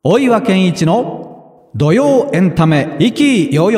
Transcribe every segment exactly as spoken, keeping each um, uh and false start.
大岩健一の土曜エンタメ意気揚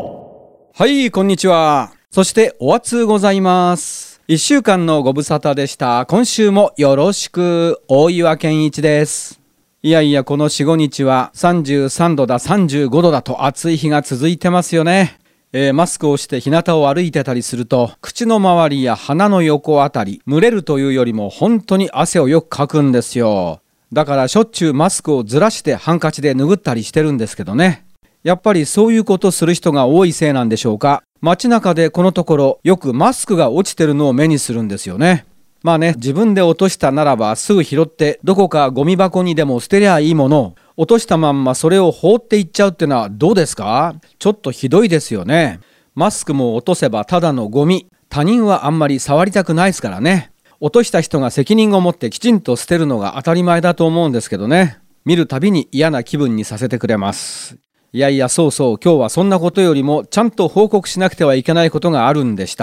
々。 はい、こんにちは。そしてお暑ございます。いっしゅうかんのご無沙汰でした。今週もよろしく。大岩健一です。いやいや、この よん、ごにちはさんじゅうさんどださんじゅうごどだと暑い日が続いてますよね。えー、マスクをして日向を歩いてたりすると、口の周りや鼻の横あたり、蒸れるというよりも本当に汗をよくかくんですよ。だからしょっちゅうマスクをずらしてハンカチで拭ったりしてるんですけどね。やっぱりそういうことする人が多いせいなんでしょうか。街中でこのところよくマスクが落ちてるのを目にするんですよね。まあね、自分で落としたならばすぐ拾ってどこかゴミ箱にでも捨てりゃいいものを、落としたまんまそれを放っていっちゃうってのはどうですか？ちょっとひどいですよね。マスクも落とせばただのゴミ。他人はあんまり触りたくないですからね。落とした人が責任を持ってきちんと捨てるのが当たり前だと思うんですけどね。見るたびに嫌な気分にさせてくれます。いやいや、そうそう、今日はそんなことよりもちゃんと報告しなくてはいけないことがあるんでした。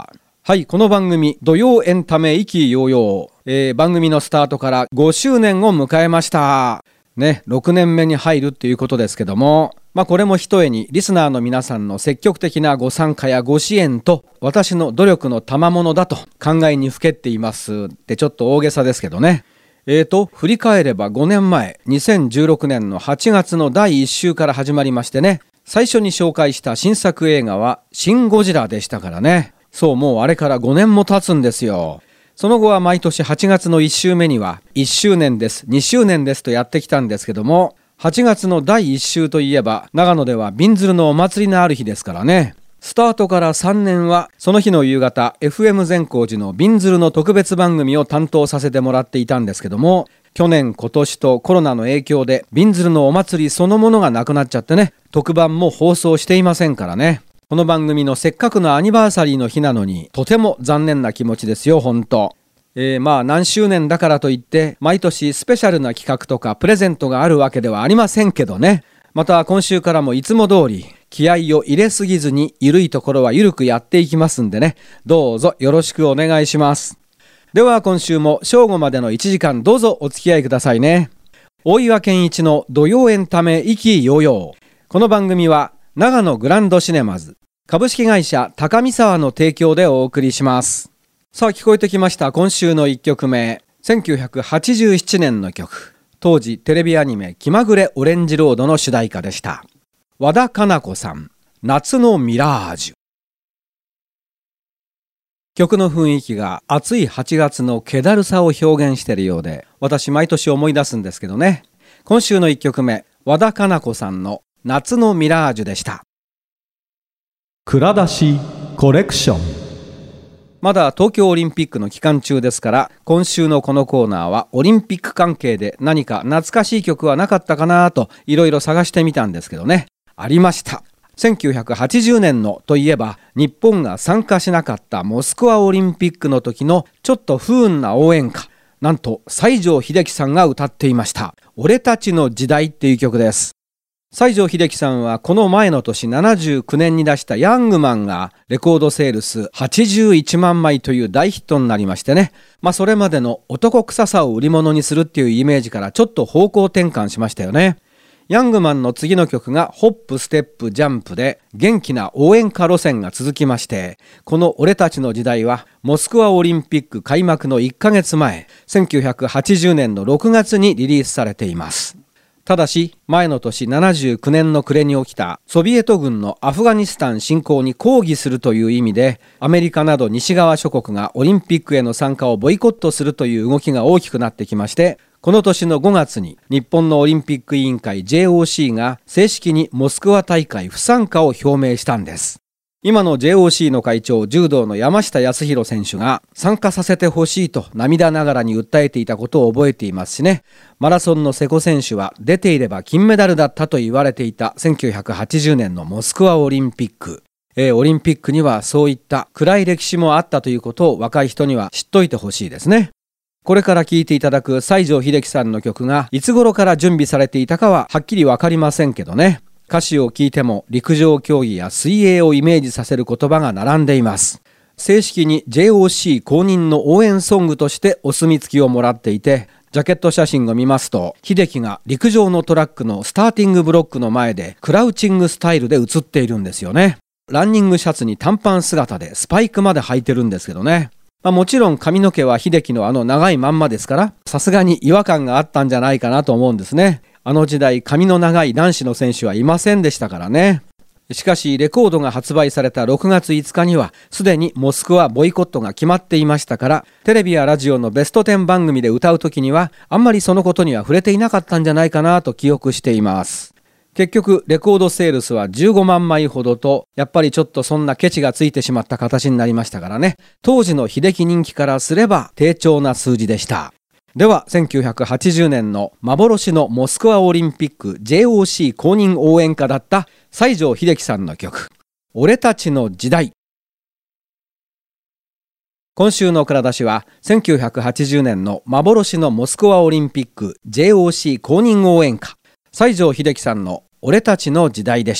はい、この番組土曜エンタメ意気揚々、えー、番組のスタートからごしゅうねんを迎えましたね。ろくねんめに入るっていうことですけども、まあこれもひとえにリスナーの皆さんの積極的なご参加やご支援と私の努力の賜物だと考えにふけっていますってちょっと大げさですけどね。えーと振り返ればごねんまえにせんじゅうろくねんのはちがつのだいいっ週から始まりましてね、最初に紹介した新作映画はシン・ゴジラでしたからね。そう、もうあれからごねんも経つんですよ。その後は毎年はちがつのいっ週目にはいっしゅうねんです、にしゅうねんですとやってきたんですけども、はちがつのだいいっ週といえば長野ではびんずるのお祭りのある日ですからね。スタートからさんねんはその日の夕方 エフエム 善光寺のびんずるの特別番組を担当させてもらっていたんですけども、去年今年とコロナの影響でびんずるのお祭りそのものがなくなっちゃってね、特番も放送していませんからね。この番組のせっかくのアニバーサリーの日なのにとても残念な気持ちですよ、本当。えー、まあ何周年だからといって毎年スペシャルな企画とかプレゼントがあるわけではありませんけどね。また今週からもいつも通り気合を入れすぎずに緩いところは緩くやっていきますんでね、どうぞよろしくお願いします。では今週も正午までのいちじかんどうぞお付き合いくださいね。大岩健一の土曜エンタメ意気揚々。この番組は長野グランドシネマズ株式会社高見沢の提供でお送りします。さあ聞こえてきました。今週のいっきょくめ、せんきゅうひゃくはちじゅうななねんの曲、当時テレビアニメ気まぐれオレンジロードの主題歌でした。和田かな子さん、夏のミラージュ。曲の雰囲気が暑いはちがつの気だるさを表現しているようで、私毎年思い出すんですけどね。今週のいっきょくめ、和田かな子さんの夏のミラージュでした。 蔵出しコレクション。 まだ東京オリンピックの期間中ですから、今週のこのコーナーはオリンピック関係で何か懐かしい曲はなかったかなといろいろ探してみたんですけどね、ありました。せんきゅうひゃくはちじゅうねんのといえば、日本が参加しなかったモスクワオリンピックの時のちょっと不運な応援歌、なんと西城秀樹さんが歌っていました。俺たちの時代っていう曲です。西城秀樹さんはこの前の年ななじゅうきゅうねんに出したヤングマンがレコードセールスはちじゅういちまんまいという大ヒットになりましてね、まあそれまでの男臭さを売り物にするっていうイメージからちょっと方向転換しましたよね。ヤングマンの次の曲がホップステップジャンプで元気な応援歌路線が続きまして、この俺たちの時代はモスクワオリンピック開幕のいっかげつまえ、せんきゅうひゃくはちじゅうねんのろくがつにリリースされています。ただし前の年ななじゅうきゅうねんの暮れに起きたソビエト軍のアフガニスタン侵攻に抗議するという意味で、アメリカなど西側諸国がオリンピックへの参加をボイコットするという動きが大きくなってきまして、この年のごがつに日本のオリンピック委員会 ジェイオーシー が正式にモスクワ大会不参加を表明したんです。今の ジェイオーシー の会長、柔道の山下康弘選手が参加させてほしいと涙ながらに訴えていたことを覚えていますしね。マラソンの瀬古選手は出ていれば金メダルだったと言われていたせんきゅうひゃくはちじゅうねんのモスクワオリンピック、えー、オリンピックにはそういった暗い歴史もあったということを若い人には知っといてほしいですね。これから聴いていただく西城秀樹さんの曲がいつ頃から準備されていたかははっきりわかりませんけどね。歌詞を聞いても陸上競技や水泳をイメージさせる言葉が並んでいます。正式に ジェイオーシー 公認の応援ソングとしてお墨付きをもらっていて、 ジャケット写真を見ますと、秀樹が陸上のトラックのスターティングブロックの前でクラウチングスタイルで写っているんですよね。ランニングシャツに短パン姿でスパイクまで履いてるんですけどね。まあ、もちろん髪の毛は秀樹のあの長いまんまですから、さすがに違和感があったんじゃないかなと思うんですね。あの時代髪の長い男子の選手はいませんでしたからね。しかしレコードが発売されたろくがついつかにはすでにモスクワボイコットが決まっていましたから、テレビやラジオのベストじゅう番組で歌う時にはあんまりそのことには触れていなかったんじゃないかなと記憶しています。結局レコードセールスはじゅうごまんまいほどと、やっぱりちょっとそんなケチがついてしまった形になりましたからね。当時の秀樹人気からすれば低調な数字でした。ではせんきゅうひゃくはちじゅうねんの幻のモスクワオリンピック ジェイオーシー 公認応援歌だった西城秀樹さんの曲、俺たちの時代。今週の蔵出しはせんきゅうひゃくはちじゅうねんの幻のモスクワオリンピック ジェイオーシー 公認応援歌、西城秀樹さんの俺たちの時代でした。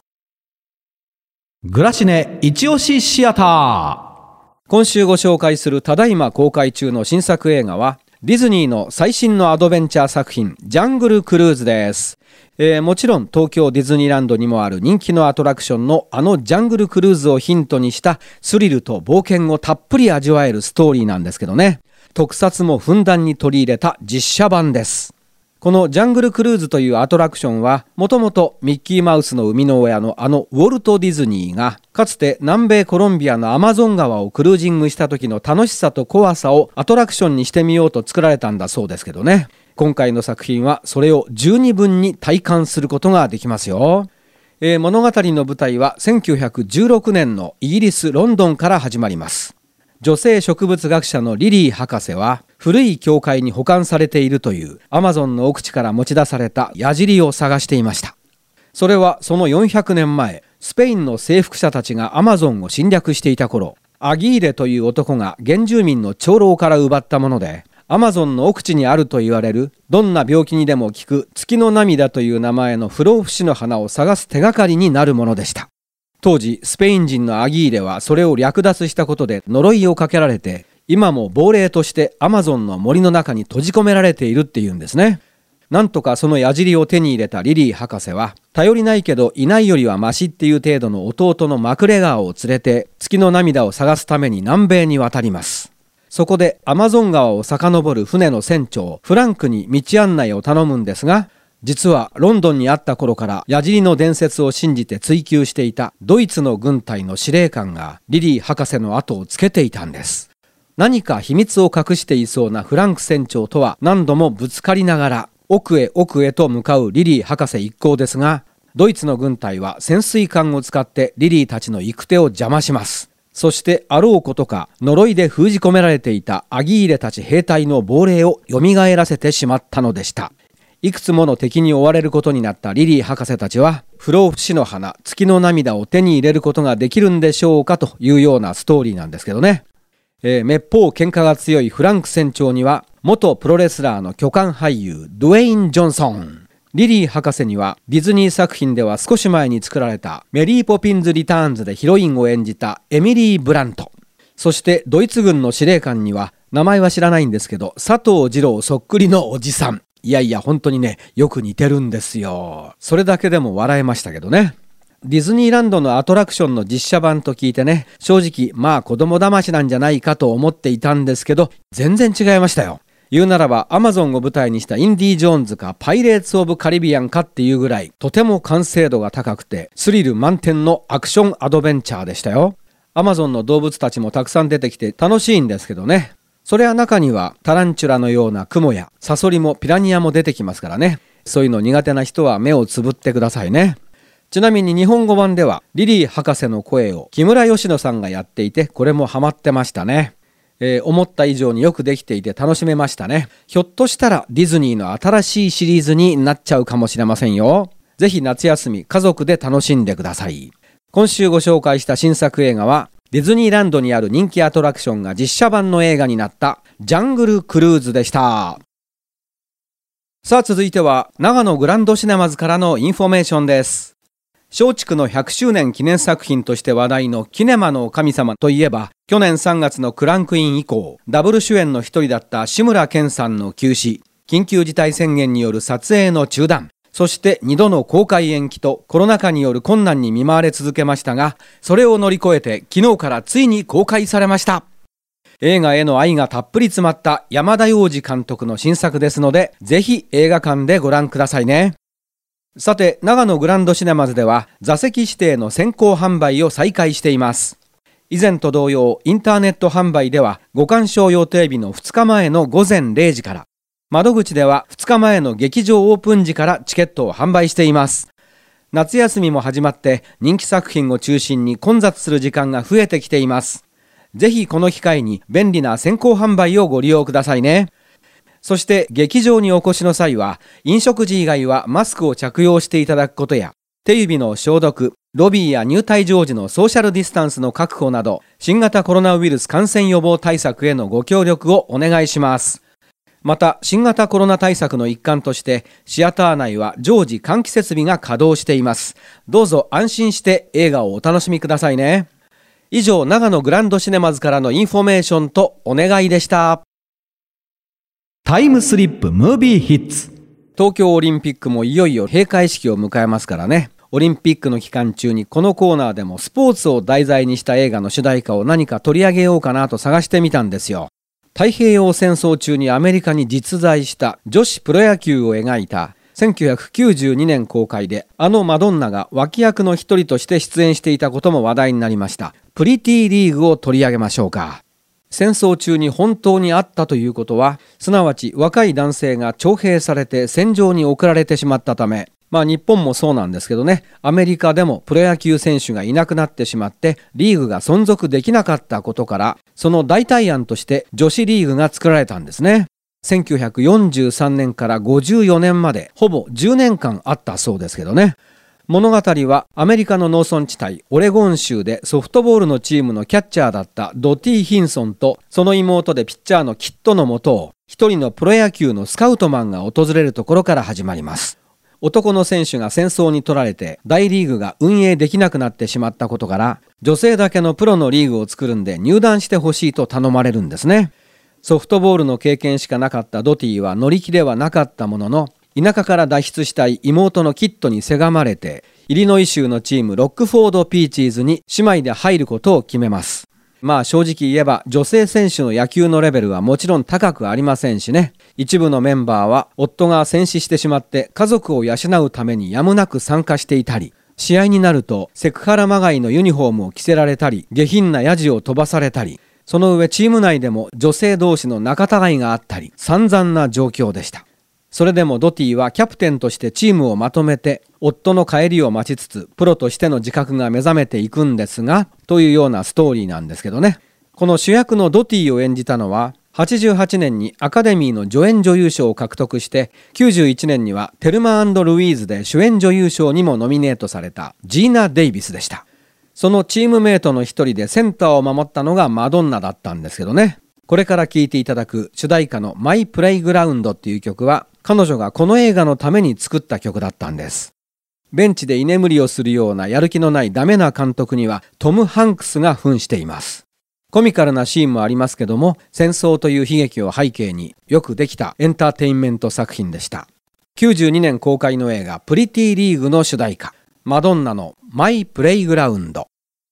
グラシネ一押しシアター。 今週ご紹介するただいま公開中の新作映画はディズニーの最新のアドベンチャー作品ジャングルクルーズです。えー、もちろん東京ディズニーランドにもある人気のアトラクションのあのジャングルクルーズをヒントにしたスリルと冒険をたっぷり味わえるストーリーなんですけどね。特撮もふんだんに取り入れた実写版です。このジャングルクルーズというアトラクションはもともとミッキーマウスの生みの親のあのウォルト・ディズニーがかつて南米コロンビアのアマゾン川をクルージングした時の楽しさと怖さをアトラクションにしてみようと作られたんだそうですけどね。今回の作品はそれを十二分に体感することができますよ。えー、物語の舞台はせんきゅうひゃくじゅうろくねんのイギリス・ロンドンから始まります。女性植物学者のリリー博士は古い教会に保管されているというアマゾンの奥地から持ち出された矢尻を探していました。それはそのよんひゃくねんまえ、スペインの征服者たちがアマゾンを侵略していた頃、アギーレという男が原住民の長老から奪ったもので、アマゾンの奥地にあると言われるどんな病気にでも効く月の涙という名前の不老不死の花を探す手がかりになるものでした。当時スペイン人のアギーレはそれを略奪したことで呪いをかけられて、今も亡霊としてアマゾンの森の中に閉じ込められているっていうんですね。なんとかその矢尻を手に入れたリリー博士は、頼りないけどいないよりはマシっていう程度の弟のマクレガーを連れて月の涙を探すために南米に渡ります。そこでアマゾン川を遡る船の船長フランクに道案内を頼むんですが、実はロンドンにあった頃から矢尻の伝説を信じて追求していたドイツの軍隊の司令官がリリー博士の後をつけていたんです。何か秘密を隠していそうなフランク船長とは何度もぶつかりながら奥へ奥へと向かうリリー博士一行ですが、ドイツの軍隊は潜水艦を使ってリリーたちの行く手を邪魔します。そしてあろうことか呪いで封じ込められていたアギーレたち兵隊の亡霊を蘇らせてしまったのでした。いくつもの敵に追われることになったリリー博士たちは不老不死の花月の涙を手に入れることができるんでしょうかというようなストーリーなんですけどね。えー、めっぽう喧嘩が強いフランク船長には元プロレスラーの巨漢俳優ドゥエイン・ジョンソン、リリー博士にはディズニー作品では少し前に作られたメリー・ポピンズ・リターンズでヒロインを演じたエミリー・ブラント、そしてドイツ軍の司令官には名前は知らないんですけど佐藤二郎そっくりのおじさん、いやいや本当にねよく似てるんですよ。それだけでも笑えましたけどね。ディズニーランドのアトラクションの実写版と聞いてね、正直まあ子供騙しなんじゃないかと思っていたんですけど、全然違いましたよ。言うならばアマゾンを舞台にしたインディ・ジョーンズかパイレーツ・オブ・カリビアンかっていうぐらいとても完成度が高くてスリル満点のアクションアドベンチャーでしたよ。アマゾンの動物たちもたくさん出てきて楽しいんですけどね。それは中にはタランチュラのようなクモやサソリもピラニアも出てきますからね。そういうの苦手な人は目をつぶってくださいね。ちなみに日本語版ではリリー博士の声を木村佳乃さんがやっていて、これもハマってましたね。えー、思った以上によくできていて楽しめましたね。ひょっとしたらディズニーの新しいシリーズになっちゃうかもしれませんよ。ぜひ夏休み家族で楽しんでください。今週ご紹介した新作映画はディズニーランドにある人気アトラクションが実写版の映画になったジャングルクルーズでした。さあ続いては長野グランドシネマズからのインフォメーションです。 松竹のひゃくしゅうねん記念作品として話題のキネマの神様といえば、去年さんがつのクランクイン以降、ダブル主演の一人だった志村けんさんの急死、緊急事態宣言による撮影の中断、そしてにどの公開延期とコロナ禍による困難に見舞われ続けましたが、それを乗り越えて昨日からついに公開されました。映画への愛がたっぷり詰まった山田洋次監督の新作ですので、ぜひ映画館でご覧くださいね。さて、長野グランドシネマズでは座席指定の先行販売を再開しています。以前と同様、インターネット販売ではご鑑賞予定日のふつかまえのごぜんれいじから、窓口ではふつかまえの劇場オープン時からチケットを販売しています。夏休みも始まって人気作品を中心に混雑する時間が増えてきています。ぜひこの機会に便利な先行販売をご利用くださいね。そして劇場にお越しの際は、飲食時以外はマスクを着用していただくことや、手指の消毒、ロビーや入退場時のソーシャルディスタンスの確保など、新型コロナウイルス感染予防対策へのご協力をお願いします。また、新型コロナ対策の一環として、シアター内は常時換気設備が稼働しています。どうぞ安心して映画をお楽しみくださいね。以上、長野グランドシネマズからのインフォメーションとお願いでした。 タイムスリップムービーヒッツ。 東京オリンピックもいよいよ閉会式を迎えますからね。オリンピックの期間中にこのコーナーでもスポーツを題材にした映画の主題歌を何か取り上げようかなと探してみたんですよ。太平洋戦争中にアメリカに実在した女子プロ野球を描いたせんきゅうひゃくきゅうじゅうにねん公開で、あのマドンナが脇役の一人として出演していたことも話題になりましたプリティリーグを取り上げましょうか。戦争中に本当にあったということは、すなわち若い男性が徴兵されて戦場に送られてしまったため、まあ日本もそうなんですけどね、アメリカでもプロ野球選手がいなくなってしまってリーグが存続できなかったことから、その代替案として女子リーグが作られたんですね。せんきゅうひゃくよんじゅうさんねんからごじゅうよねんまでほぼじゅうねんかんあったそうですけどね。物語はアメリカの農村地帯オレゴン州でソフトボールのチームのキャッチャーだったドティ・ヒンソンと、その妹でピッチャーのキットのもとを一人のプロ野球のスカウトマンが訪れるところから始まります。男の選手が戦争に取られて大リーグが運営できなくなってしまったことから、女性だけのプロのリーグを作るんで入団してほしいと頼まれるんですね。ソフトボールの経験しかなかったドティは乗り気ではなかったものの、田舎から脱出したい妹のキットにせがまれて、イリノイ州のチームロックフォードピーチーズに姉妹で入ることを決めます。まあ正直言えば女性選手の野球のレベルはもちろん高くありませんしね。一部のメンバーは夫が戦死してしまって家族を養うためにやむなく参加していたり、試合になるとセクハラまがいのユニフォームを着せられたり、下品なヤジを飛ばされたり、その上チーム内でも女性同士の仲違いがあったり、散々な状況でした。それでもドティはキャプテンとしてチームをまとめて、夫の帰りを待ちつつプロとしての自覚が目覚めていくんですが、というようなストーリーなんですけどね。この主役のドティを演じたのは、はちじゅうはちねんにアカデミーの助演女優賞を獲得して、きゅうじゅういちねんにはテルマ&ルイーズで主演女優賞にもノミネートされたジーナ・デイビスでした。そのチームメイトの一人でセンターを守ったのがマドンナだったんですけどね。これから聴いていただく主題歌のマイ・プレイグラウンドっていう曲は、彼女がこの映画のために作った曲だったんです。ベンチで居眠りをするようなやる気のないダメな監督にはトム・ハンクスが扮しています。コミカルなシーンもありますけども、戦争という悲劇を背景によくできたエンターテインメント作品でした。きゅうじゅうにねん公開の映画プリティリーグの主題歌、マドンナのマイ・プレイグラウンド。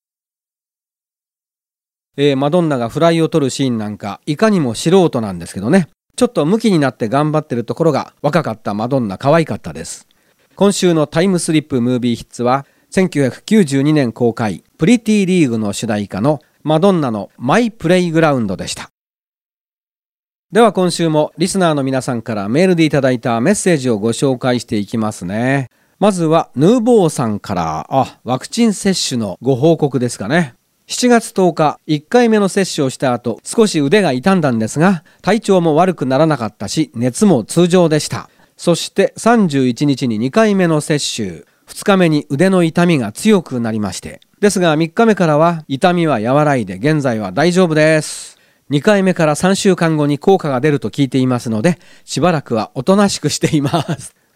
えー、マドンナがフライを取るシーンなんかいかにも素人なんですけどね、ちょっとムキになって頑張ってるところが若かったマドンナ可愛かったです。今週のタイムスリップムービーヒッツはせんきゅうひゃくきゅうじゅうにねん公開プリティリーグの主題歌のマドンナのマイプレイグラウンドでした。では今週もリスナーの皆さんからメールでいただいたメッセージをご紹介していきますね。まずはヌーボーさんから、あ、ワクチン接種のご報告ですかね。しちがつとおか、いっかいめの接種をした後、少し腕が痛んだんですが、体調も悪くならなかったし、熱も通常でした。そしてさんじゅういちにちににかいめの接種、ふつかめに腕の痛みが強くなりまして、ですがみっかめからは痛みは和らいで現在は大丈夫です。にかいめからさんしゅうかんごに効果が出ると聞いていますので、しばらくはおとなしくしています。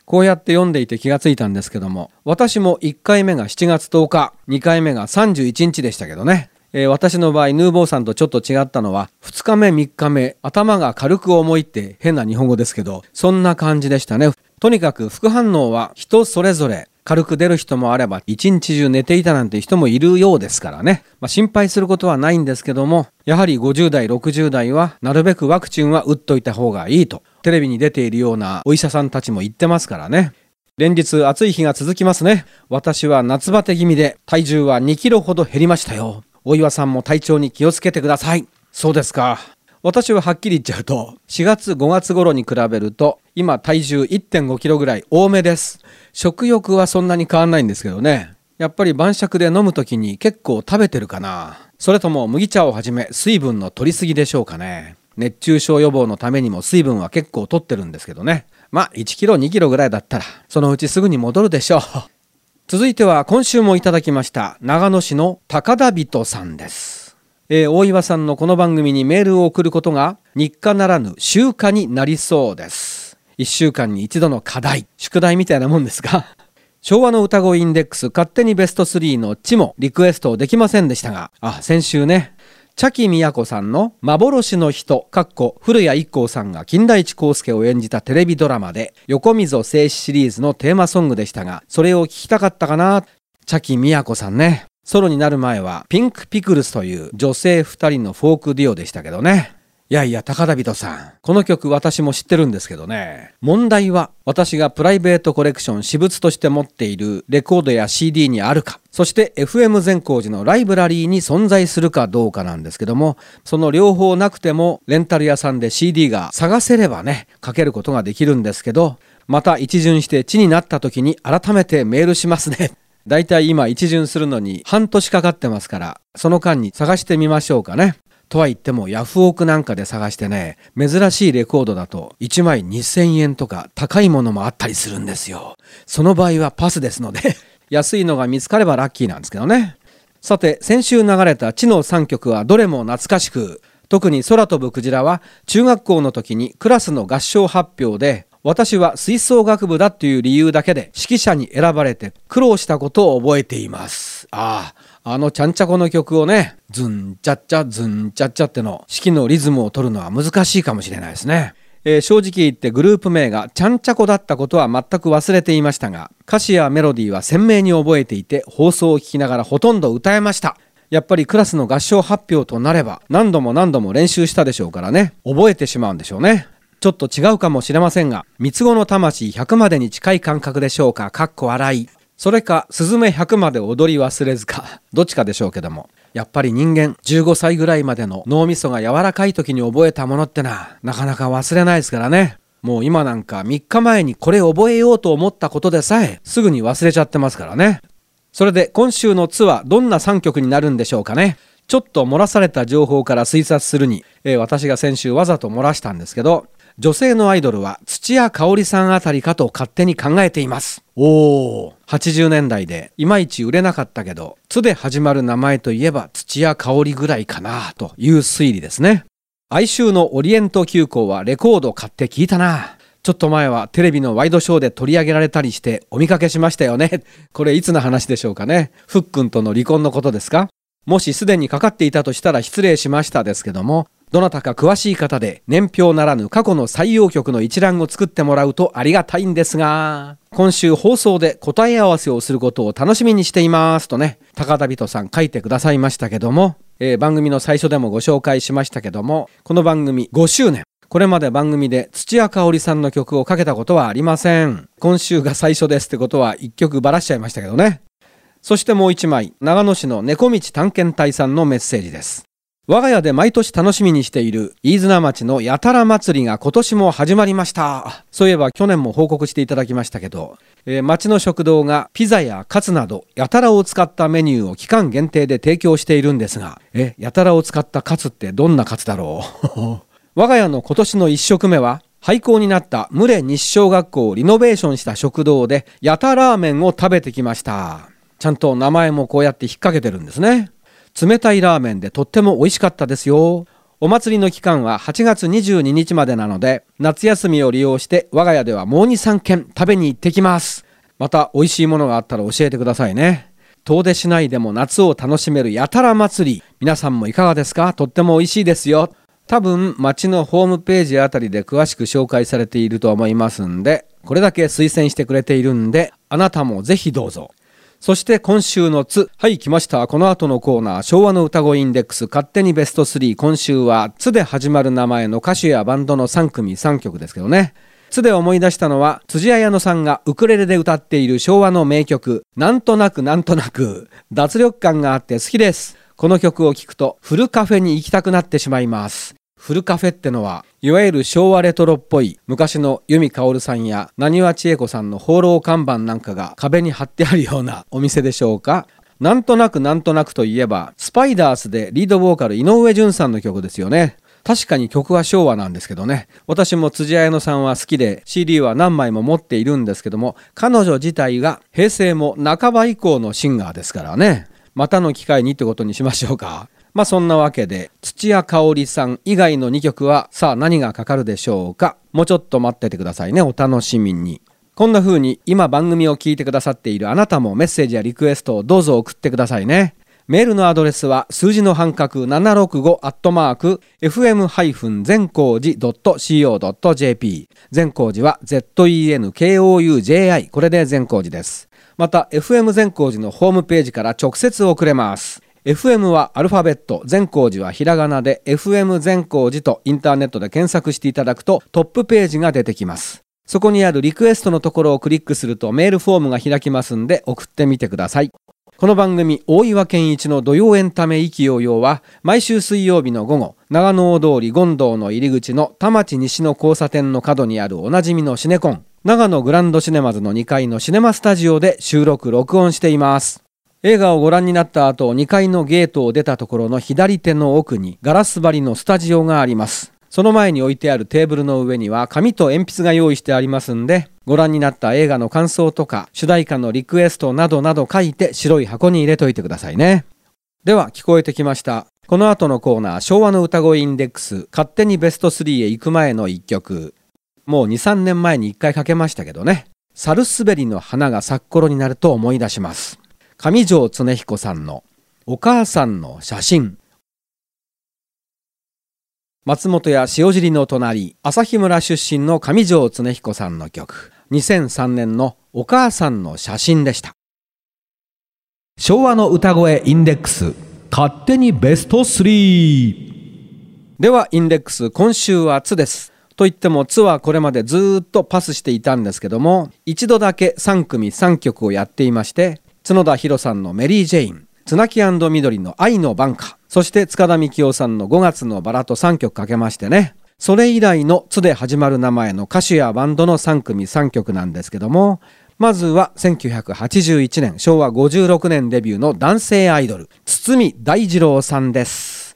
こうやって読んでいて気がついたんですけども、私もいっかいめがしちがつとおか、にかいめがさんじゅういちにちでしたけどね。えー、私の場合ヌーボーさんとちょっと違ったのはふつかめみっかめ頭が軽く重いって変な日本語ですけど、そんな感じでしたね。とにかく副反応は人それぞれ、軽く出る人もあれば一日中寝ていたなんて人もいるようですからね、まあ、心配することはないんですけども、やはりごじゅうだいろくじゅうだいはなるべくワクチンは打っといた方がいいとテレビに出ているようなお医者さんたちも言ってますからね。連日暑い日が続きますね。私は夏バテ気味で体重はにキロほど減りましたよ。大岩さんも体調に気をつけてください。そうですか。私ははっきり言っちゃうとしがつごがつ頃に比べると今体重 いってんごキロぐらい多めです。食欲はそんなに変わんないんですけどね。やっぱり晩酌で飲むときに結構食べてるかな。それとも麦茶をはじめ水分の取りすぎでしょうかね。熱中症予防のためにも水分は結構取ってるんですけどね。まあいちキロにキロぐらいだったらそのうちすぐに戻るでしょう。続いては今週もいただきました長野市の高田人さんです。えー、大岩さんのこの番組にメールを送ることが日課ならぬ習慣になりそうです。いっしゅうかんに一度の課題、宿題みたいなもんですが昭和の歌声インデックス勝手にベストスリーの地もリクエストできませんでしたが、あ、先週ね、茶木都さんの幻の人かっこ古谷一行さんが金田一耕助を演じたテレビドラマで横溝正史シリーズのテーマソングでしたが、それを聞きたかったかな。茶木都さんね、ソロになる前はピンクピクルスという女性ふたりのフォークデュオでしたけどね。いやいや高田人さん、この曲私も知ってるんですけどね、問題は私がプライベートコレクション私物として持っているレコードや シーディー にあるか、そして エフエム 善光寺のライブラリーに存在するかどうかなんですけども、その両方なくてもレンタル屋さんで シーディー が探せればね、かけることができるんですけど、また一巡して地になった時に改めてメールしますね。だいたい今一巡するのに半年かかってますから、その間に探してみましょうかね。とは言ってもヤフオクなんかで探してね、珍しいレコードだといちまいにせんえんとか高いものもあったりするんですよ。その場合はパスですので安いのが見つかればラッキーなんですけどね。さて先週流れた地のさんきょくはどれも懐かしく、特に空飛ぶクジラは中学校の時にクラスの合唱発表で私は吹奏楽部だっていう理由だけで指揮者に選ばれて苦労したことを覚えています。ああ、あのちゃんちゃこの曲をね、ズンチャッチャズンチャッチャっての指揮のリズムを取るのは難しいかもしれないですね。えー、正直言ってグループ名がちゃんちゃこだったことは全く忘れていましたが、歌詞やメロディーは鮮明に覚えていて放送を聞きながらほとんど歌えました。やっぱりクラスの合唱発表となれば何度も何度も練習したでしょうからね、覚えてしまうんでしょうね。ちょっと違うかもしれませんが、三つ子の魂ひゃくまでに近い感覚でしょうか、かっこ笑い。それかスズメひゃくまで踊り忘れずか、どっちかでしょうけども、やっぱり人間じゅうごさいぐらいまでの脳みそが柔らかい時に覚えたものってな、なかなか忘れないですからね。もう今なんかみっかまえにこれ覚えようと思ったことでさえすぐに忘れちゃってますからね。それで今週のツはどんなさんきょくになるんでしょうかね。ちょっと漏らされた情報から推察するに、えー、私が先週わざと漏らしたんですけど、女性のアイドルは土屋香織さんあたりかと勝手に考えています。おー、はちじゅうねんだいでいまいち売れなかったけど、つで始まる名前といえば土屋香織ぐらいかなという推理ですね。哀愁のオリエント急行はレコード買って聞いたな。ちょっと前はテレビのワイドショーで取り上げられたりしてお見かけしましたよね。これいつの話でしょうかね。ふっくんとの離婚のことですか。もしすでにかかっていたとしたら失礼しましたですけども、どなたか詳しい方で年表ならぬ過去の採用曲の一覧を作ってもらうとありがたいんですが、今週放送で答え合わせをすることを楽しみにしていますとね、高田人さん書いてくださいましたけども、えー、番組の最初でもご紹介しましたけども、この番組ごしゅうねん、これまで番組で土屋香織さんの曲をかけたことはありません。今週が最初ですってことはいっきょくばらしちゃいましたけどね。そしてもういちまい、長野市の猫道探検隊さんのメッセージです。我が家で毎年楽しみにしている飯綱町のやたら祭りが今年も始まりました。そういえば去年も報告していただきましたけど、えー、町の食堂がピザやカツなどやたらを使ったメニューを期間限定で提供しているんですが、えやたらを使ったカツってどんなカツだろう我が家の今年のいっ食目は廃校になった牟礼日小学校をリノベーションした食堂でやたラーメンを食べてきました。ちゃんと名前もこうやって引っ掛けてるんですね。冷たいラーメンでとっても美味しかったですよ。 お祭りの期間ははちがつにじゅうににちまでなので、夏休みを利用して我が家ではもうに、さんけん食べに行ってきます。また美味しいものがあったら教えてくださいね。遠出市内でも夏を楽しめるやたら祭り、皆さんもいかがですか？とっても美味しいですよ。多分町のホームページあたりで詳しく紹介されていると思いますんで、これだけ推薦してくれているんで、あなたもぜひどうぞ。そして今週のつ、はい来ました。この後のコーナー、昭和の歌声インデックス勝手にベストスリー。今週はつで始まる名前の歌手やバンドのさんくみさんきょくですけどね。つで思い出したのは辻彩乃さんがウクレレで歌っている昭和の名曲、なんとなくなんとなく。脱力感があって好きです。この曲を聴くとフルカフェに行きたくなってしまいます。フルカフェってのはいわゆる昭和レトロっぽい昔の由美かおるさんやなにわ千恵子さんの放浪看板なんかが壁に貼ってあるようなお店でしょうか。なんとなくなんとなくといえばスパイダースでリードボーカル井上順さんの曲ですよね。確かに曲は昭和なんですけどね。私も辻彩乃さんは好きで シーディー は何枚も持っているんですけども、彼女自体が平成も半ば以降のシンガーですからね。またの機会にってことにしましょうか。まあそんなわけで土屋香織さん以外のにきょくはさあ何がかかるでしょうか。もうちょっと待っててくださいね。お楽しみに。こんな風に今番組を聞いてくださっているあなたもメッセージやリクエストをどうぞ送ってくださいね。メールのアドレスは数字の半角ななろくごアットマーク エフエム 全光寺 ドット シーオー ドット ジェーピー 善光寺は ゼット イー エヌ ケー オー ユー ジェー アイ これで善光寺です。また エフエム 善光寺のホームページから直接送れます。エフエム はアルファベット、善光寺はひらがなで エフエム 善光寺とインターネットで検索していただくとトップページが出てきます。そこにあるリクエストのところをクリックするとメールフォームが開きますんで送ってみてください。この番組大岩健一の土曜エンタメ意気揚々は毎週水曜日の午後、長野大通り権堂の入り口の田町西の交差点の角にあるおなじみのシネコン、長野グランドシネマズのにかいのシネマスタジオで収録録音しています。映画をご覧になった後、にかいのゲートを出たところの左手の奥にガラス張りのスタジオがあります。その前に置いてあるテーブルの上には紙と鉛筆が用意してありますんで、ご覧になった映画の感想とか主題歌のリクエストなどなど書いて白い箱に入れといてくださいね。では聞こえてきました。この後のコーナー、昭和の歌声インデックス勝手にベストスリーへ行く前のいっきょく。もうに、さんねんまえにいっかいかけましたけどね。サルスベリの花が咲く頃になると思い出します。上条恒彦さんのお母さんの写真。松本屋塩尻の隣、旭村出身の上条恒彦さんの曲、にせんさんねんのお母さんの写真でした。 昭和の歌声インデックス勝手にベストスリー。 ではインデックス、今週はつです。といってもつはこれまでずっとパスしていたんですけども、一度だけさんくみさんきょくをやっていまして、角田博さんのメリー・ジェイン、綱木&緑の愛の挽歌、そして塚田幹夫さんのごがつのバラとさんきょくかけましてね、それ以来のつで始まる名前の歌手やバンドのさんくみさんきょくなんですけども、まずはせんきゅうひゃくはちじゅういちねん、しょうわごじゅうろくねんデビューの男性アイドル、堤大二郎さんです。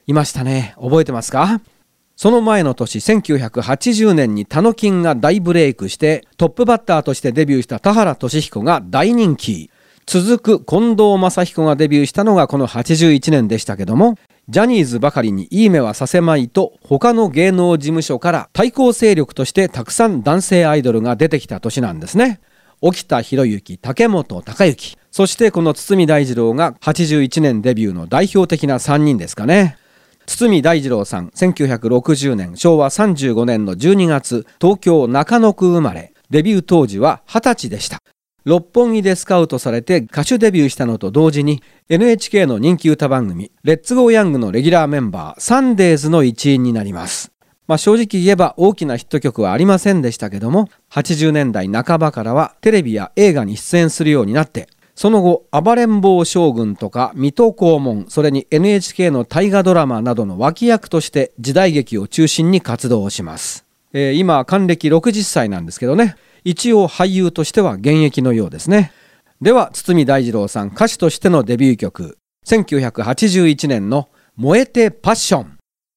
いましたね。覚えてますか？その前の年せんきゅうひゃくはちじゅうねんにタノキンが大ブレイクしてトップバッターとしてデビューした田原俊彦が大人気。続く近藤正彦がデビューしたのがこのはちじゅういちねんでしたけども、ジャニーズばかりにいい目はさせまいと他の芸能事務所から対抗勢力としてたくさん男性アイドルが出てきた年なんですね。沖田博之、竹本孝之、そしてこの堤大二郎がはちじゅういちねんデビューの代表的なさんにんですかね。堤大二郎さん、せんきゅうひゃくろくじゅうねん、しょうわさんじゅうごねんのじゅうにがつ、東京中野区生まれ。デビュー当時ははたちでした。六本木でスカウトされて歌手デビューしたのと同時に エヌエイチケー の人気歌番組レッツゴーヤングのレギュラーメンバーサンデーズの一員になります。まあ正直言えば大きなヒット曲はありませんでしたけども、はちじゅうねんだいなかばからはテレビや映画に出演するようになって、その後暴れん坊将軍とか水戸黄門、それに エヌエイチケー の大河ドラマなどの脇役として時代劇を中心に活動をします。えー、今還暦ろくじゅっさいなんですけどね、一応俳優としては現役のようですね。では堤大二郎さん、歌手としてのデビュー曲、せんきゅうひゃくはちじゅういちねんの燃えてパッション。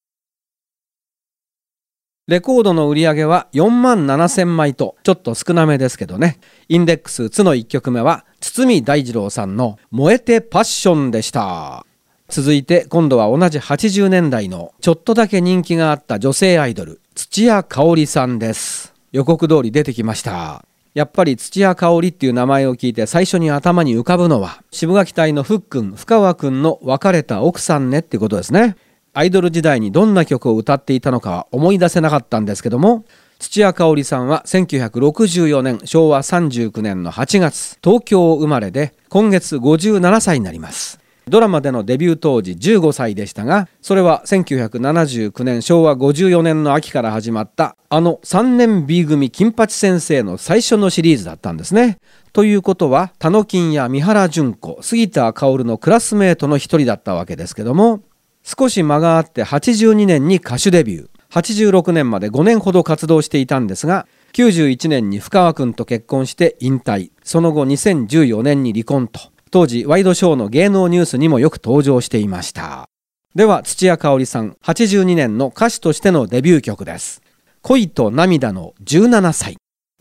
レコードの売り上げはよんまんななせんまいとちょっと少なめですけどね。インデックスつのいっきょくめは堤大二郎さんの燃えてパッションでした。 続いて今度は同じはちじゅうねんだいのちょっとだけ人気があった女性アイドル、土屋香織さんです。予告通り出てきました。やっぱり土屋香織っていう名前を聞いて最初に頭に浮かぶのは、渋垣隊のふっくん、深川くんの別れた奥さんねっていうことですね。アイドル時代にどんな曲を歌っていたのかは思い出せなかったんですけども、土屋香織さんはせんきゅうひゃくろくじゅうよねんしょうわさんじゅうきゅうねんのはちがつ、東京生まれで今月ごじゅうななさいになります。ドラマでのデビュー当時じゅうごさいでしたが、それはせんきゅうひゃくななじゅうきゅうねんしょうわごじゅうよねんの秋から始まったあのさんねん B 組金八先生の最初のシリーズだったんですね。ということは田野金や三原純子、杉田薫のクラスメートの一人だったわけですけども、少し間があってはちじゅうにねんに歌手デビュー、はちじゅうろくねんまでごねんほど活動していたんですが、きゅうじゅういちねんに深川くんと結婚して引退、その後にせんじゅうよねんに離婚と、当時ワイドショーの芸能ニュースにもよく登場していました。では土屋香織さん、はちじゅうにねんの歌手としてのデビュー曲です。恋と涙のじゅうななさい。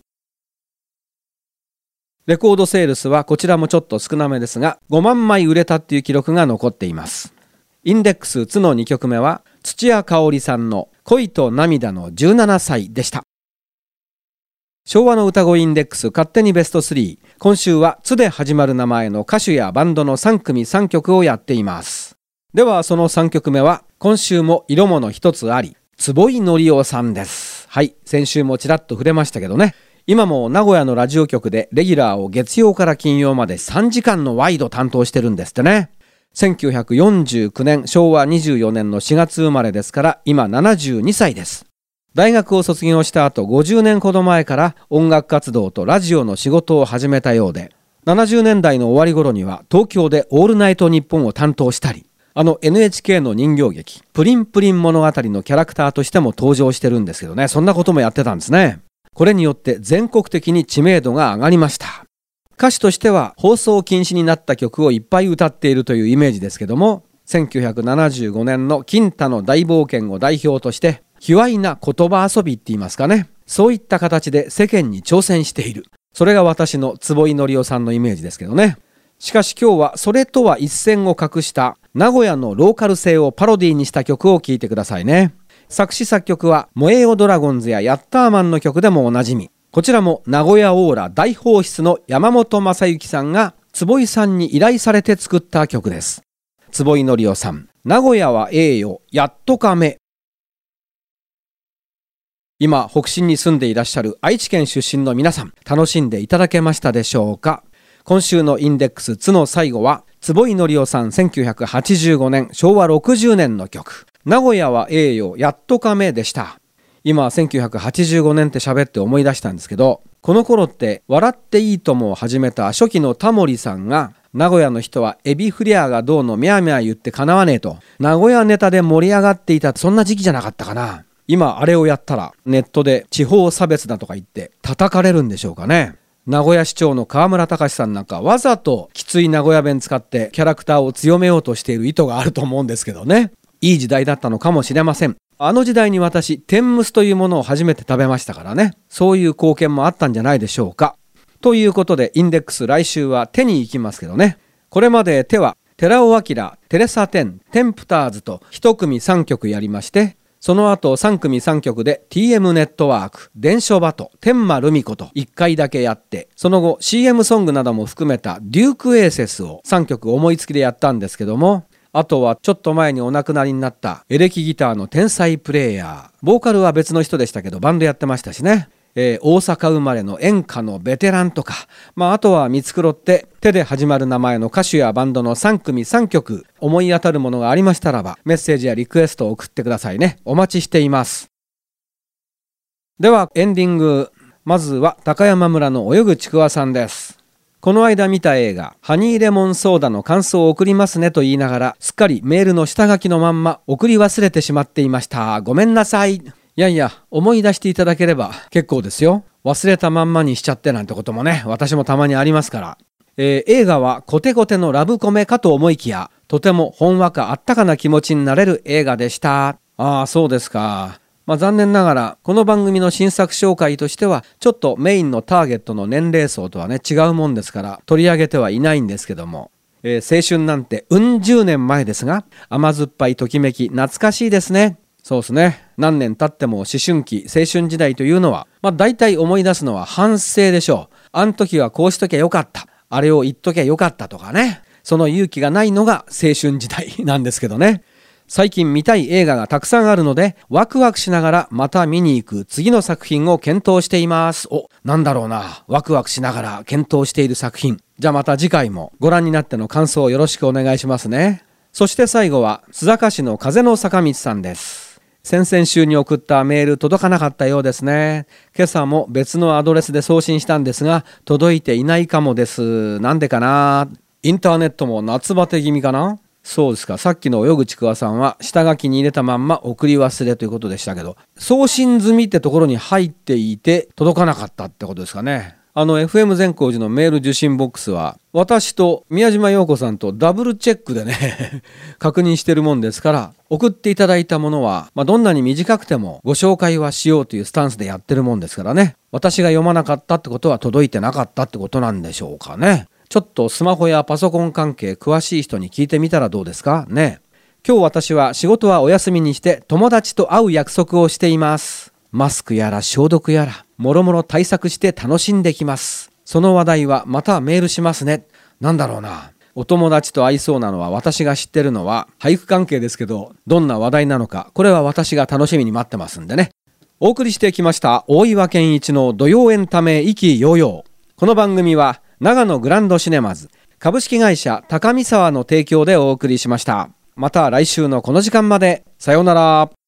レコードセールスはこちらもちょっと少なめですが、ごまんまい売れたっていう記録が残っています。インデックスつのにきょくめは土屋香織さんの恋と涙のじゅうななさいでした。昭和の歌声インデックス勝手にベストスリー、今週はつで始まる名前の歌手やバンドのさんくみさんきょくをやっています。ではそのさんきょくめは今週も色物一つあり、坪井紀夫さんです。はい、先週もちらっと触れましたけどね、今も名古屋のラジオ局でレギュラーを月曜から金曜までさんじかんのワイド担当してるんですってね。せんきゅうひゃくよんじゅうきゅうねんしょうわにじゅうよねんのしがつ生まれですから今ななじゅうにさいです。大学を卒業した後ごじゅうねんほど前から音楽活動とラジオの仕事を始めたようで、ななじゅうねんだいの終わり頃には東京でオールナイトニッポンを担当したり、あの エヌエイチケー の人形劇プリンプリン物語のキャラクターとしても登場してるんですけどね、そんなこともやってたんですね。これによって全国的に知名度が上がりました。歌手としては放送禁止になった曲をいっぱい歌っているというイメージですけども、せんきゅうひゃくななじゅうごねんの金太の大冒険を代表として卑猥な言葉遊びって言いますかね、そういった形で世間に挑戦している、それが私の坪井紀夫さんのイメージですけどね。しかし今日はそれとは一線を画した名古屋のローカル性をパロディにした曲を聴いてくださいね。作詞作曲は燃えよドラゴンズやヤッターマンの曲でもおなじみ、こちらも名古屋オーラ大放出の山本正幸さんが坪井さんに依頼されて作った曲です。坪井紀夫さん、名古屋はええよやっとかめ。今北信に住んでいらっしゃる愛知県出身の皆さん、楽しんでいただけましたでしょうか。今週のインデックスつの最後は坪井紀夫さん、せんきゅうひゃくはちじゅうごねんしょうわろくじゅうねんの曲、名古屋はええよやっとかめでした。今せんきゅうひゃくはちじゅうごねんって喋って思い出したんですけど、この頃って笑っていいともを始めた初期のタモリさんが、名古屋の人はエビフレアがどうのミャーミャー言ってかなわねえと名古屋ネタで盛り上がっていた、そんな時期じゃなかったかな。今あれをやったらネットで地方差別だとか言って叩かれるんでしょうかね。名古屋市長の河村隆さんなんかわざときつい名古屋弁使ってキャラクターを強めようとしている意図があると思うんですけどね。いい時代だったのかもしれません。あの時代に私天むすというものを初めて食べましたからね、そういう貢献もあったんじゃないでしょうか。ということでインデックス来週は手に行きますけどね。これまで手は寺尾明、テレサテン、テンプターズと一組さんきょくやりまして、その後さんくみさんきょくで ティーエム ネットワーク、伝書バト、天満ルミ子といっかいだけやって、その後 シーエム ソングなども含めたデュークエーセスをさんきょく思いつきでやったんですけども、あとはちょっと前にお亡くなりになったエレキギターの天才プレイヤー、ボーカルは別の人でしたけどバンドやってましたしね、えー、大阪生まれの演歌のベテランとか、まあ、あとは見繕って手で始まる名前の歌手やバンドのさんくみさんきょく思い当たるものがありましたらばメッセージやリクエストを送ってくださいね。お待ちしています。ではエンディング、まずは高山村の泳ぐちくわさんです。この間見た映画ハニーレモンソーダの感想を送りますねと言いながら、すっかりメールの下書きのまんま送り忘れてしまっていました。ごめんなさい。いやいや、思い出していただければ結構ですよ。忘れたまんまにしちゃってなんてこともね、私もたまにありますから。えー、映画はコテコテのラブコメかと思いきや、とてもほんわかあったかな気持ちになれる映画でした。ああ、そうですか。まあ、残念ながらこの番組の新作紹介としてはちょっとメインのターゲットの年齢層とはね違うもんですから取り上げてはいないんですけども、 えー、青春なんてうん十年前ですが、甘酸っぱいときめき懐かしいですね。そうですね。何年経っても思春期、青春時代というのは、まあ大体思い出すのは反省でしょう。あの時はこうしときゃよかった。あれを言っときゃよかったとかね。その勇気がないのが青春時代なんですけどね。最近見たい映画がたくさんあるので、ワクワクしながらまた見に行く次の作品を検討しています。お、なんだろうな。ワクワクしながら検討している作品。じゃあまた次回もご覧になっての感想をよろしくお願いしますね。そして最後は須坂市の風の坂道さんです。先々週に送ったメール届かなかったようですね。今朝も別のアドレスで送信したんですが、届いていないかもです。なんでかな。インターネットも夏バテ気味かな。そうですか。さっきの泳口桑さんは下書きに入れたまんま送り忘れということでしたけど、送信済みってところに入っていて届かなかったってことですかね。あの エフエム 善光寺のメール受信ボックスは私と宮島陽子さんとダブルチェックでね確認してるもんですから、送っていただいたものは、まあ、どんなに短くてもご紹介はしようというスタンスでやってるもんですからね。私が読まなかったってことは届いてなかったってことなんでしょうかね。ちょっとスマホやパソコン関係詳しい人に聞いてみたらどうですかね。今日私は仕事はお休みにして友達と会う約束をしています。マスクやら消毒やらもろもろ対策して楽しんできます。その話題はまたメールしますね。なんだろうな。お友達と会いそうなのは私が知ってるのは俳句関係ですけど、どんな話題なのかこれは私が楽しみに待ってますんでね。お送りしてきました大岩健一の土曜エンタメ意気揚々。この番組は長野グランドシネマズ株式会社高見沢の提供でお送りしました。また来週のこの時間まで。さようなら。